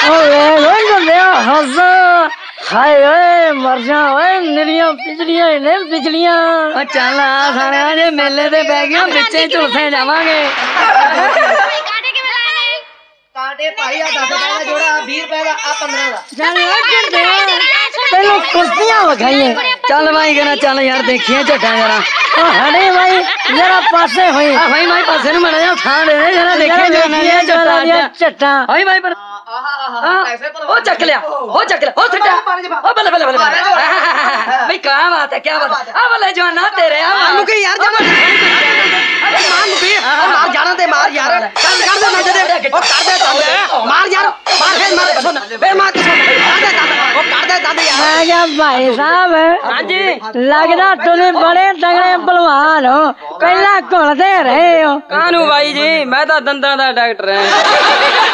ਹਾਏ ਓਏ ਮਰ ਜਾ ਓਏ ਨਿਰੀਆਂ ਪਿਛਲੀਆਂ ਨੇ ਪਿਛਲੀਆਂ ਚੱਲ ਆ ਸਾਰਿਆਂ ਦੇ ਮੇਲੇ ਤੇ ਬਹਿ ਗਿਆ ਵਿੱਚੇ ਝੁਲਸੇ ਜਾਵਾਂਗੇ ਕਾਂਟੇ ਭਾਈ ਆ 10 ਰੁਪਏ ਦਾ ਜੋੜਾ 20 ਰੁਪਏ ਦਾ ਆ 15 ਦਾ ਤੈਨੂੰ ਕੁਸ਼ਤੀਆਂ ਵਿਖਾਈਏ ਚੱਲ ਭਾਈ ਕਹਿੰਦਾ ਚੱਲ ਯਾਰ ਦੇਖੀਏ ਝੱਟਾਂ ਜਰਾ ਹੜੇ ਭਾਈ ਜਰਾ ਪਾਸੇ ਹੋਈ ਆ ਭਾਈ ਮੈਂ ਪਾਸੇ ਨੂੰ ਮੜਾ ਜਾ ਉਠਾ ਦੇ ਜਰਾ ਦੇਖੀਏ ਝੱਟਾਂ ਭਾਈ ਭਾਈ ਪਰ ਉਹ ਚੱਕ ਲਿਆ ਉਹ ਸਿੱਟਾ ਉਹ ਬੱਲੇ ਬੱਲੇ ਬਈ ਕਾ ਬਾਤ ਹੈ ਕੀ ਬਾਤ ਆ ਬੱਲੇ ਜਵਾਨਾ ਤੇਰੇ ਆ ਮੁਕੇ ਯਾਰ ਜਮਾ ਮਾਰ ਮੁਕੇ ਮਾਰ ਜਾਣਾ ਤੇ ਮਾਰ ਯਾਰ ਚੱਲ ਕਰ ਦੇ ਨੱਜ ਦੇ ਉਹ ਕਰ ਦੇ ਦੰਦ ਮਾਰ ਯਾਰ ਮਾਰ ਫੇਰ ਮਾਰ ਸੁਣ ਫੇਰ ਮਾਰ ਕੇ ਸੁਣ ਕਰ ਦੇ ਦੰਦ ਉਹ ਕਰ ਦੇ ਦੰਦ ਯਾਰ ਆ ਗਿਆ ਭਾਈ ਸਾਹਿਬ ਹਾਂਜੀ ਲੱਗਦਾ ਤੁਸੀਂ ਬੜੇ ਤਗੜੇ ਭਲਵਾਨ ਹੋ ਪਹਿਲਾਂ ਘੁਲਦੇ ਰਹੇ ਹੋ ਕਾਹਨੂੰ ਬਾਈ ਜੀ ਮੈਂ ਤਾਂ ਦੰਦਾਂ ਦਾ ਡਾਕਟਰ ਹਾਂ